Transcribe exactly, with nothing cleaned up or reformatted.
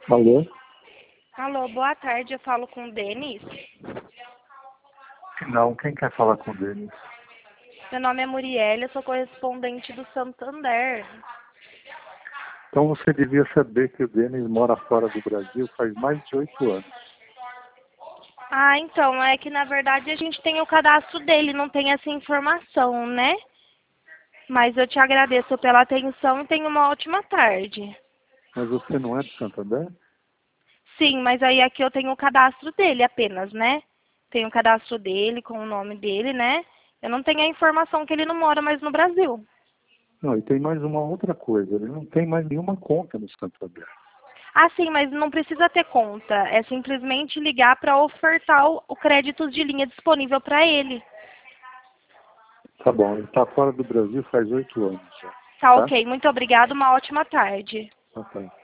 Alô? Alô, boa tarde, eu falo com o Denis. Não, quem quer falar com o Denis? Meu nome é Muriel, eu sou correspondente do Santander. Então você devia saber que o Denis mora fora do Brasil faz mais de oito anos. Ah, então, é que na verdade a gente tem o cadastro dele, não tem essa informação, né? Mas eu te agradeço pela atenção e tenha uma ótima tarde. Mas você não é de Santander? Sim, mas aí aqui eu tenho o cadastro dele apenas, né? Tenho o cadastro dele com o nome dele, né? Eu não tenho a informação que ele não mora mais no Brasil. Não, e tem mais uma outra coisa, ele não tem mais nenhuma conta no Santander. Ah, sim, mas não precisa ter conta. É simplesmente ligar para ofertar o, o crédito de linha disponível para ele. Tá bom, ele está fora do Brasil faz oito anos já, Tá tá? ok. Muito obrigada. Uma ótima tarde. Ok.